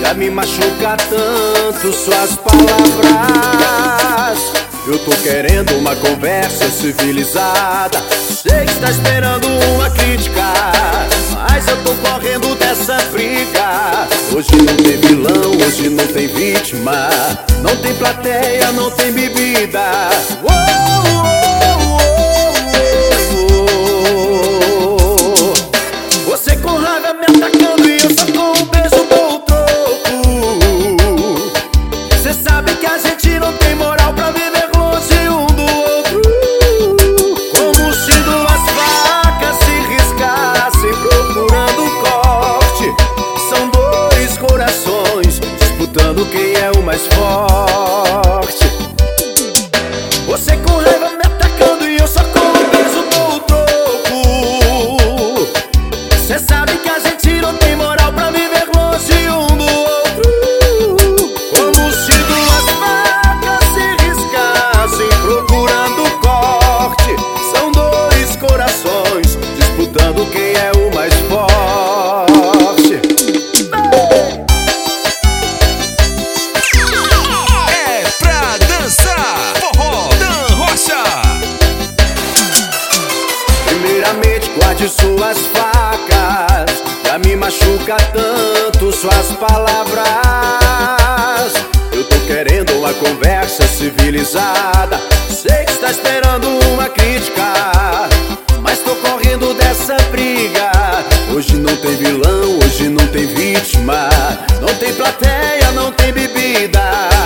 Já me machuca tanto suas palavras. Eu tô querendo uma conversa civilizada. Sei que está esperando uma crítica, mas eu tô correndo dessa briga. Hoje não tem vilão, hoje não tem vítima, não tem plateia, não tem bebida. Você com raiva me atacando e eu só com um beijo dou o troco. Cê sabe que a gente não tem moral pra viver longe um do outro. Como se duas facas se riscassem procurando um corte. São dois corações disputando quem é o mais forte. Você com raiva me atacando e eu só com um beijo dou o troco. Cê sabe que a gente não tem moral pra viver longe um do outro. Como se duas facas se riscassem procurando um corte. São dois corações disputando quem é o mais forte. É pra dançar, forró Dan Rocha. Primeiramente guarde suas facas. Já me machuca tanto suas palavras. Eu tô querendo uma conversa civilizada. Sei que está esperando uma crítica, mas tô correndo dessa briga. Hoje não tem vilão, hoje não tem vítima, não tem plateia, não tem bebida.